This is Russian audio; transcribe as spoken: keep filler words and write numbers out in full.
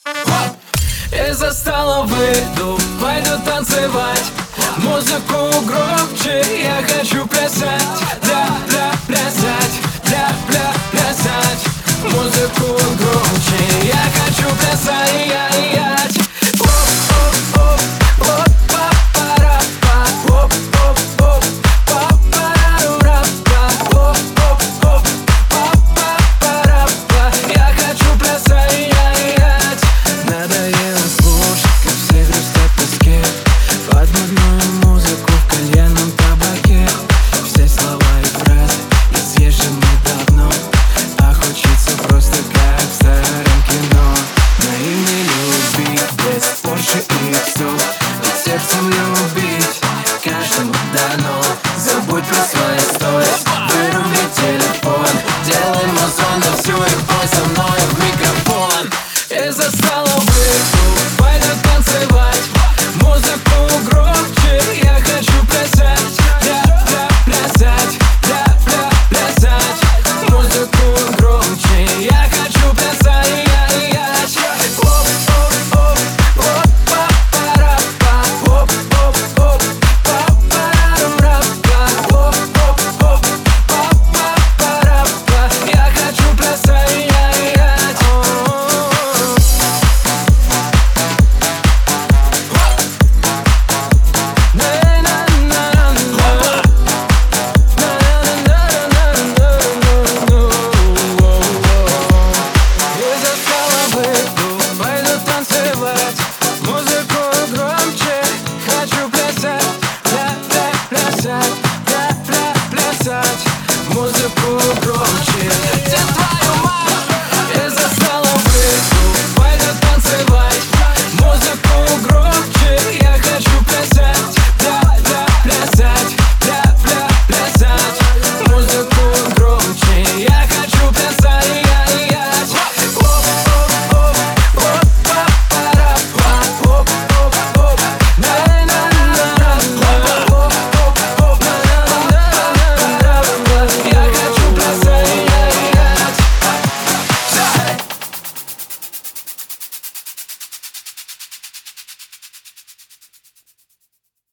Из-за стола выйду, пойду танцевать. Музыку громче, я хочу плясать. Пля, пля, плясать, пля, пля, плясать. Музыку громче, я хочу плясать, я, я. Сердцем любить каждому дано. Забудь про свои сторис, выруби телефон. Делай музон на всю, и пой со мной в микрофон. Из-за стола